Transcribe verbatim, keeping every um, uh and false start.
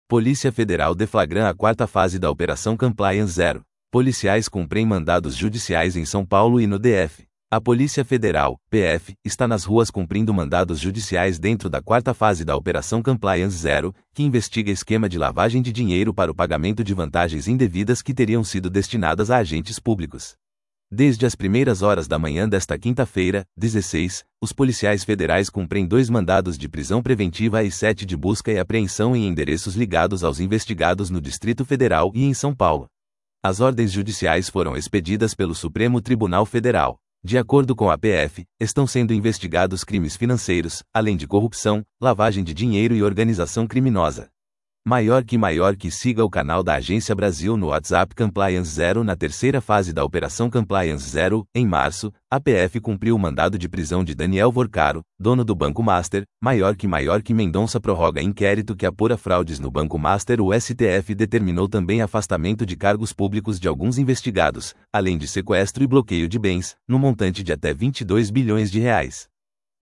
Polícia Federal deflagra a quarta fase da Operação Compliance Zero. Policiais cumprem mandados judiciais em São Paulo e no D F. A Polícia Federal, P F, está nas ruas cumprindo mandados judiciais dentro da quarta fase da Operação Compliance Zero, que investiga esquema de lavagem de dinheiro para o pagamento de vantagens indevidas que teriam sido destinadas a agentes públicos. Desde as primeiras horas da manhã desta quinta-feira, dezesseis, os policiais federais cumprem dois mandados de prisão preventiva e sete de busca e apreensão em endereços ligados aos investigados no Distrito Federal e em São Paulo. As ordens judiciais foram expedidas pelo Supremo Tribunal Federal. De acordo com a P F, estão sendo investigados crimes financeiros, além de corrupção, lavagem de dinheiro e organização criminosa. Maior que maior que siga o canal da Agência Brasil no WhatsApp Compliance Zero. Na terceira fase da Operação Compliance Zero, em março, a P F cumpriu o mandado de prisão de Daniel Vorcaro, dono do Banco Master. Maior que maior que Mendonça prorroga inquérito que apura fraudes no Banco Master. O S T F determinou também afastamento de cargos públicos de alguns investigados, além de sequestro e bloqueio de bens, no montante de até vinte e dois bilhões de reais.